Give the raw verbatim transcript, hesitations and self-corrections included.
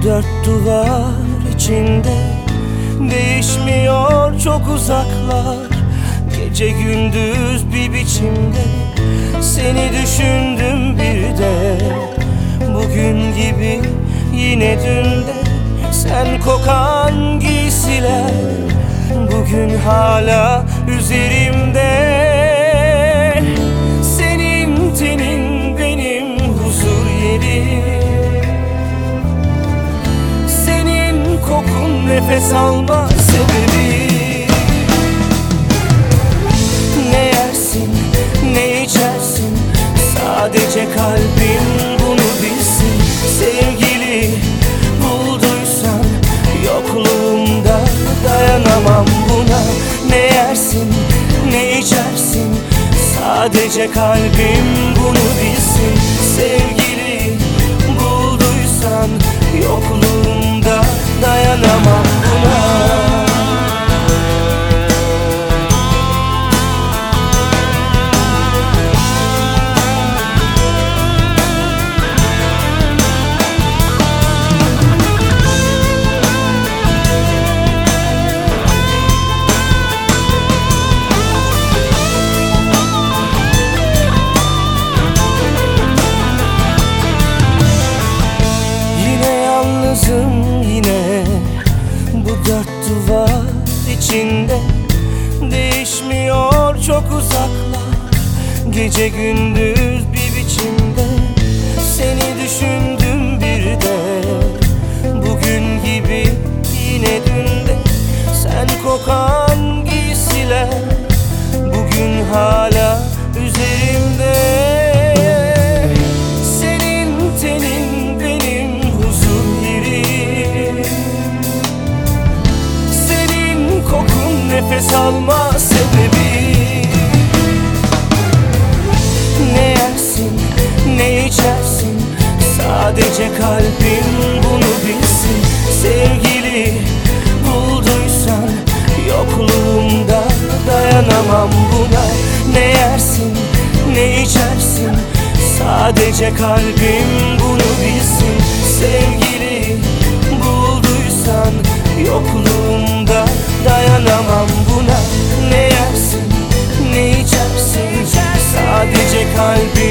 Bu dört duvar içinde değişmiyor çok uzaklar. Gece gündüz bir biçimde seni düşündüm bir de. Bugün gibi yine dünde sen kokan giysiler bugün hala üzerimde. Senin tenin benim huzur yerim, senin kokun nefes alma sebebi. Ne yersin ne içersin sadece kalbin bunu bilsin. Sevgili bulduysan yokluğumda dayanamam buna. Ne yersin ne içersin sadece kalbim bunu bilsin. Sevgili bulduysan yokluğumda dayanamam buna. Yine bu dört duvar içinde değişmiyor çok uzaklar. Gece gündüz bir biçimde seni düşündüm bir de. Bugün gibi yine dünde sen kokan giysiler bugün hala üzerimde. Nefes alma sebebi. Ne yersin ne içersin sadece kalbin bunu bilsin. Sevgili bulduysan yokluğumda dayanamam buna. Ne yersin ne içersin sadece kalbim bunu bilsin. Sevgili bulduysan yokluğumda dayanamam buna. Ne yersin ne içersin sadece kalbim